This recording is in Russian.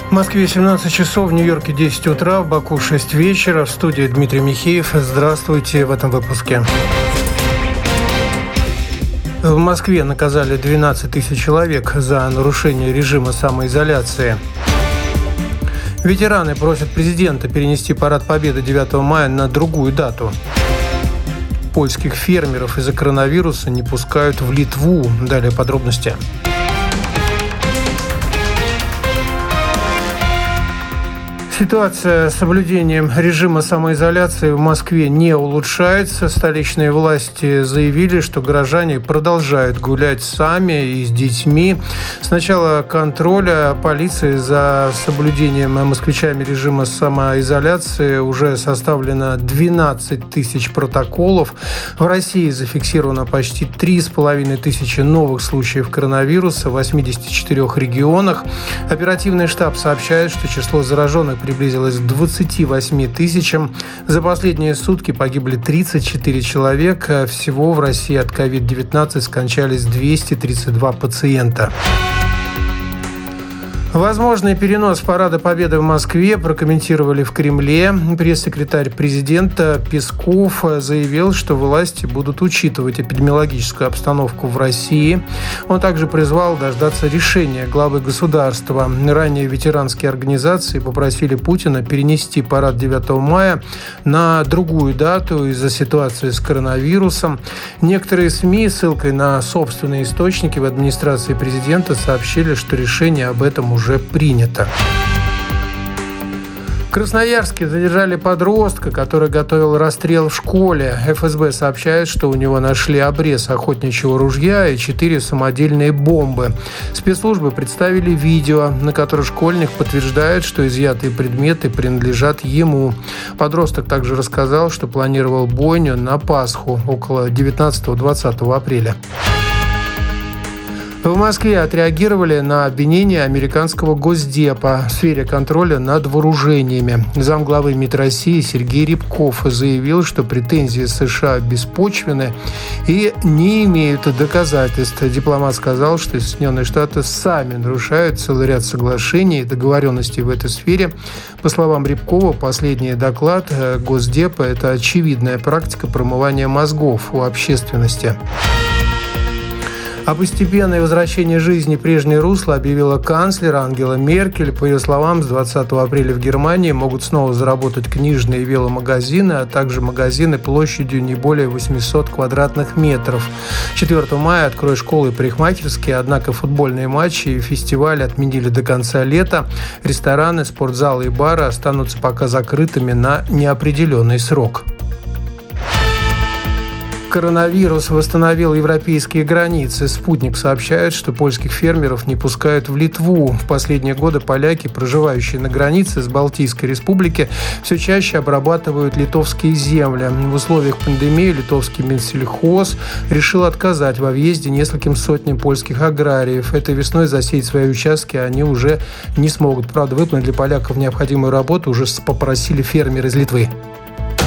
В Москве 17 часов, в Нью-Йорке 10 утра, в Баку 6 вечера. В студии Дмитрий Михеев. Здравствуйте в этом выпуске. В Москве наказали 12 тысяч человек за нарушение режима самоизоляции. Ветераны просят президента перенести парад Победы 9 мая на другую дату. Польских фермеров из-за коронавируса не пускают в Литву. Далее подробности. Ситуация с соблюдением режима самоизоляции в Москве не улучшается. Столичные власти заявили, что горожане продолжают гулять сами и с детьми. С начала контроля полиции за соблюдением москвичами режима самоизоляции уже составлено 12 тысяч протоколов. В России зафиксировано почти 3,5 тысячи новых случаев коронавируса в 84 регионах. Оперативный штаб сообщает, что число зараженных приблизилось к 28 тысячам. За последние сутки погибли 34 человека. Всего в России от COVID-19 скончались 232 пациента. Возможный перенос Парада Победы в Москве прокомментировали в Кремле. Пресс-секретарь президента Песков заявил, что власти будут учитывать эпидемиологическую обстановку в России. Он также призвал дождаться решения главы государства. Ранее ветеранские организации попросили Путина перенести парад 9 мая на другую дату из-за ситуации с коронавирусом. Некоторые СМИ, ссылкой на собственные источники в администрации президента, сообщили, что решение об этом уже принято. В Красноярске задержали подростка, который готовил расстрел в школе. ФСБ сообщает, что у него нашли обрез охотничьего ружья и 4 самодельные бомбы. Спецслужбы представили видео, на котором школьник подтверждает, что изъятые предметы принадлежат ему. Подросток также рассказал, что планировал бойню на Пасху около 19-20 апреля. В Москве отреагировали на обвинение американского Госдепа в сфере контроля над вооружениями. Замглавы МИД России Сергей Рябков заявил, что претензии США беспочвенны и не имеют доказательств. Дипломат сказал, что Соединенные Штаты сами нарушают целый ряд соглашений и договоренностей в этой сфере. По словам Рябкова, последний доклад Госдепа – это очевидная практика промывания мозгов у общественности. О постепенное возвращение жизни в прежнее русло объявила канцлер Ангела Меркель. По ее словам, с 20 апреля в Германии могут снова заработать книжные и веломагазины, а также магазины площадью не более 800 квадратных метров. 4 мая откроют школы и парикмахерские, однако футбольные матчи и фестивали отменили до конца лета. Рестораны, спортзалы и бары останутся пока закрытыми на неопределенный срок. Коронавирус восстановил европейские границы. «Спутник» сообщает, что польских фермеров не пускают в Литву. В последние годы поляки, проживающие на границе с Балтийской республикой, все чаще обрабатывают литовские земли. В условиях пандемии литовский Минсельхоз решил отказать во въезде нескольким сотням польских аграриев. Этой весной засеять свои участки они уже не смогут. Правда, выполнить для поляков необходимую работу уже попросили фермеры из Литвы.